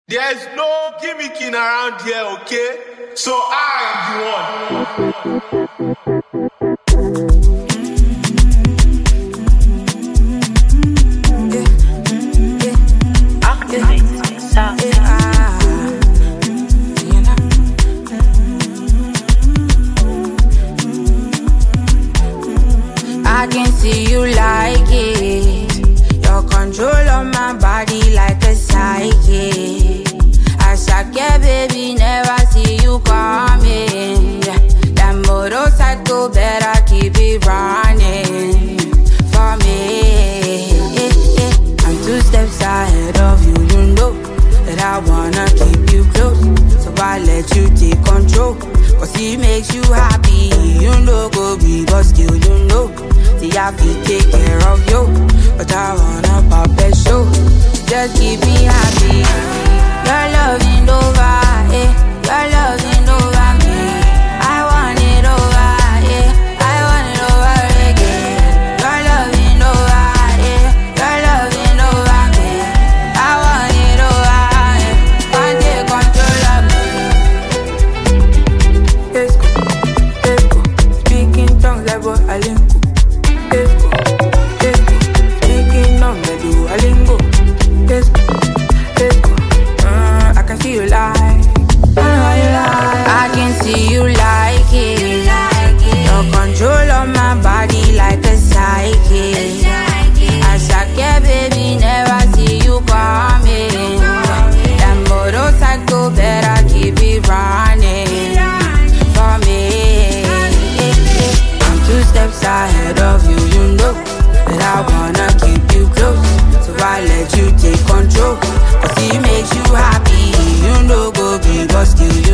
There's no gimmicking around here, okay? So I am the one. I can see you like it. Your control on my body like a psychic. As I get, baby, never see you coming. That motorcycle better keep it running for me. I'm 2 steps ahead of you, you know that I wanna keep you close. So I let you take control, cause it makes you happy. You know, go be, but still you know. See, I feel take care of you, but I wanna pop a show. Just keep me happy. Your loving over, your loving over me. I want it over, I want it over again. Your loving over, your loving over me. I want it over, can't take control of me. Let's go, speaking tongues like what I link. Let's go, speaking on the Duolingo. Let's go, I can see you like, I can see you like it. Your control on my body like a psychic. As I get, baby, never see you coming. That motorcycle better keep it running for me. I'm 2 steps ahead of you, you know that I wanna keep you close. So I let you take control, cause it makes you happy. You know, go be, but still